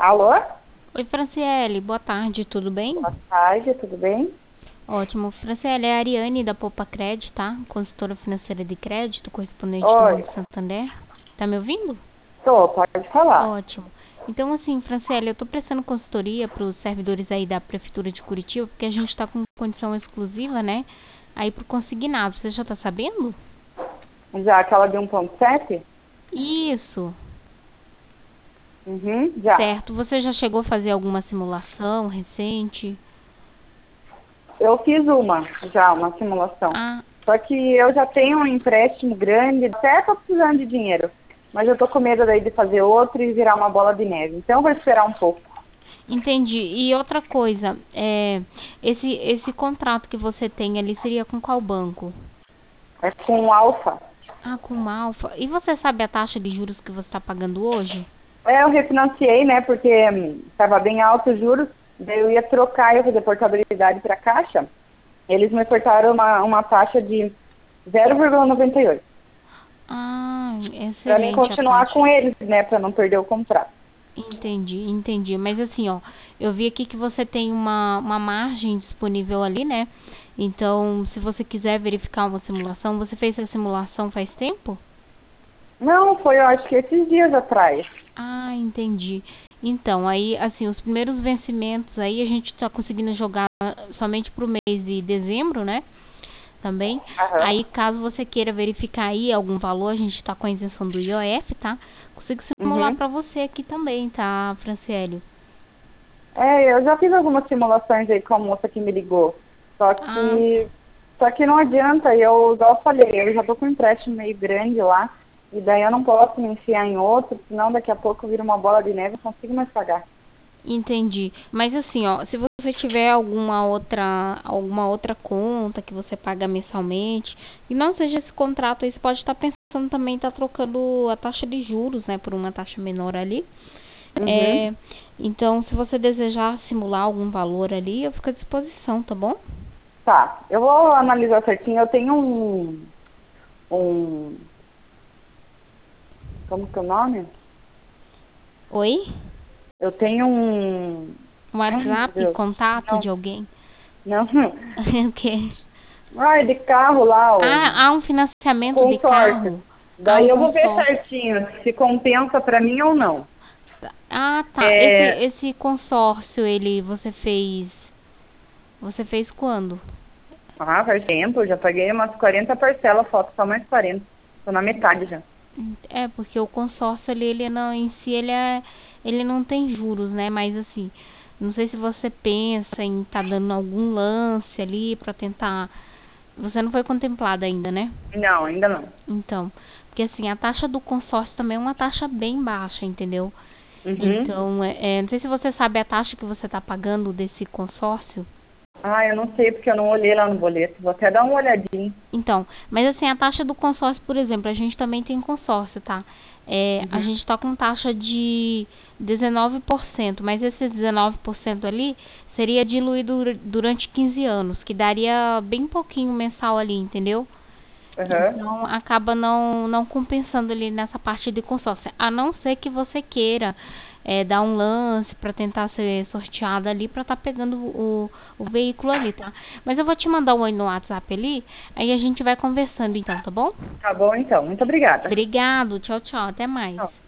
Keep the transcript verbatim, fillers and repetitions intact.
Alô? Oi, Franciele, boa tarde, tudo bem? Boa tarde, tudo bem? Ótimo. Franciele, é a Ariane da Poupa Cred, tá? Consultora financeira de crédito, correspondente do Oi, Banco Santander. Tá me ouvindo? tô, pode falar. Ótimo. Então, assim, Franciele, eu tô prestando consultoria para os servidores aí da Prefeitura de Curitiba, porque a gente tá com condição exclusiva, né? Aí pro consignado, você já tá sabendo? Já aquela de um ponto sete? Isso, Uhum, já. certo. Você já chegou a fazer alguma simulação recente? Eu fiz uma, já, uma simulação. Ah, Só que eu já tenho um empréstimo grande, até tô precisando de dinheiro. Mas eu tô com medo daí de fazer outro e virar uma bola de neve. Então eu vou esperar um pouco. entendi. E outra coisa, é, esse, esse contrato que você tem ali seria com qual banco? É com o Alfa. Ah, com o Alfa. E você sabe a taxa de juros que você está pagando hoje? É, eu refinanciei, né, porque estava bem alto os juros. Daí eu ia trocar e fazer portabilidade para caixa. Eles me cortaram uma, uma taxa de zero vírgula noventa e oito. Ah, Para mim excelente a continuar taxa. com eles, né? Para não perder o contrato. Entendi, entendi. Mas assim, ó, eu vi aqui que você tem uma, uma margem disponível ali, né? Então, se você quiser verificar uma simulação, você fez essa simulação faz tempo? Não, foi, eu acho que esses dias atrás. Ah, entendi. Então, aí, assim, os primeiros vencimentos aí a gente tá conseguindo jogar somente pro mês de dezembro, né? Também. Aham. Aí, caso você queira verificar aí algum valor, a gente tá com a isenção do I O F, tá? Consigo simular Uhum. pra você aqui também, tá, Franciele? É, eu já fiz algumas simulações aí com a moça que me ligou. Só Ah, que, só que não adianta, eu, igual eu falei, eu já tô com um empréstimo meio grande lá. E daí eu não posso me enfiar em outro, senão daqui a pouco vira uma bola de neve e não consigo mais pagar. entendi. Mas assim, ó, se você tiver alguma outra, alguma outra conta que você paga mensalmente, e não seja esse contrato aí, você pode estar pensando também em estar trocando a taxa de juros, né, por uma taxa menor ali. Uhum. É, então, se você desejar simular algum valor ali, eu fico à disposição, tá bom? Tá, eu vou analisar certinho. Eu tenho um, um, como que é o nome? Oi? Eu tenho um, Um ai meu WhatsApp, Deus, contato não, de alguém? não, O quê? ai, de carro lá, o Ah, há um financiamento de consórcio. carro? Há um Daí eu vou ver consórcio. certinho se compensa pra mim ou não. Ah, tá. Esse, É, esse consórcio, ele, você fez, você fez quando? ah, faz tempo, eu já paguei umas quarenta parcelas, falta só mais quarenta. Tô na metade já. É, porque o consórcio ali, ele não, em si, ele é, ele não tem juros, né? Mas assim, não sei se você pensa em estar dando algum lance ali pra tentar. Você não foi contemplada ainda, né? Não, ainda não. Então, porque assim, a taxa do consórcio também é uma taxa bem baixa, entendeu? Uhum. Então, é, é, não sei se você sabe a taxa que você está pagando desse consórcio. Ah, eu não sei porque eu não olhei lá no boleto. Vou até dar uma olhadinha. Então, mas assim, a taxa do consórcio, por exemplo, a gente também tem consórcio, tá? É, a Uhum. gente tá com taxa de dezenove por cento, mas esse dezenove por cento ali seria diluído dur- durante quinze anos, que daria bem pouquinho mensal ali, entendeu? Aham. Então, acaba não, não compensando ali nessa parte de consórcio. A não ser que você queira é, dar um lance para tentar ser sorteada ali para estar pegando o, o veículo ali, tá? Mas eu vou te mandar um oi no WhatsApp ali, aí a gente vai conversando então, tá bom? Tá bom então. Muito obrigada. Obrigado, tchau, tchau, até mais. Tchau.